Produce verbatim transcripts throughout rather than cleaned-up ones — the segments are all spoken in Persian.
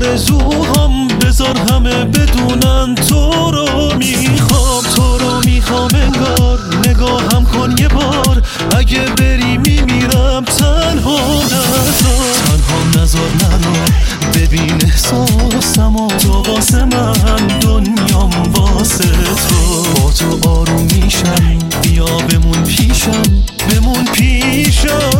آرزوهام بذار همه بدونن تو رو میخوام، تو رو میخوام انگار. نگاهم کن یه بار، اگه بری میمیرم. تنها نذار، تنها نذار نرو، ببین احساسمو. تو واسه من، دنیام واسه تو. با تو آروم میشم، بیا بمون پیشم، بمون پیشم.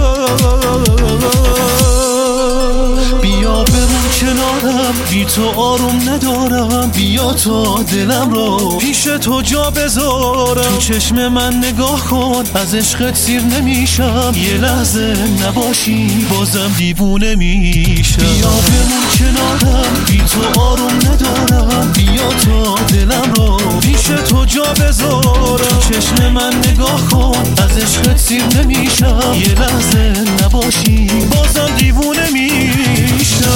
بیا بمون کنارم، بی تو آروم ندارم. بیا تا دلم رو پیش تو جا بذارم. تو چشم من نگاه کن، از عشقت سیر نمیشم. یه لحظه نباشی بازم دیوونه میشم. بیا بمون کنارم، بی تو آروم ندارم. بیا تا دلم رو پیش تو جا بذارم. تو چشم من نگاه کن، از عشقت سیر نمیشم. یه لحظه نباشی بازم دیوونه میشم.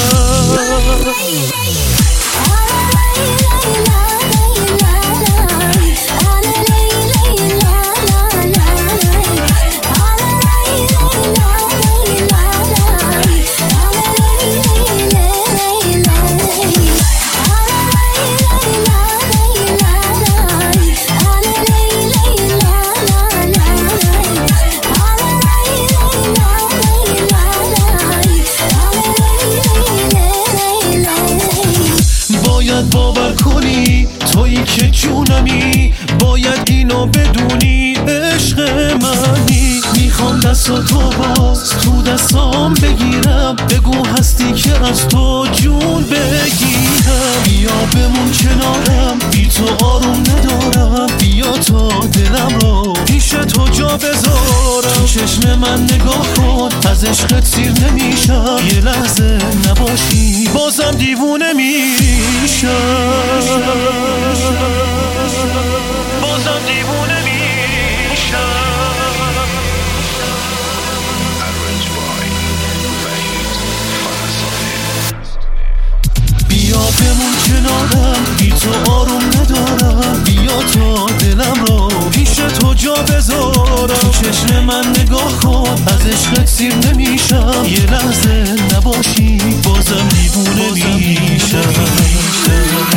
باید باور کنی تویی که جونمی، باید اینو بدونی عشق منی. میخوام دست تو باز تو دستام بگیرم، بگو هستی که از تو جون بگیرم. بیا بمون کنارم، بی تو آروم ندارم. بیا تا دلم رو پیش تو جا بذارم. تو چشم من نگاه کن، از عشقت سیر نمیشم. یه لحظه نباشی بازم دیوونه میشم. بازم دیوونه میشم. بیا بمون کنارم، بی تو آروم ندارم. بیا تا دلم رو پیش تو جا بذارم. تو چشم من نگاه کن، از عشقت سیر نمیشم. یه لحظه نباشی بازم دیوونه میشم.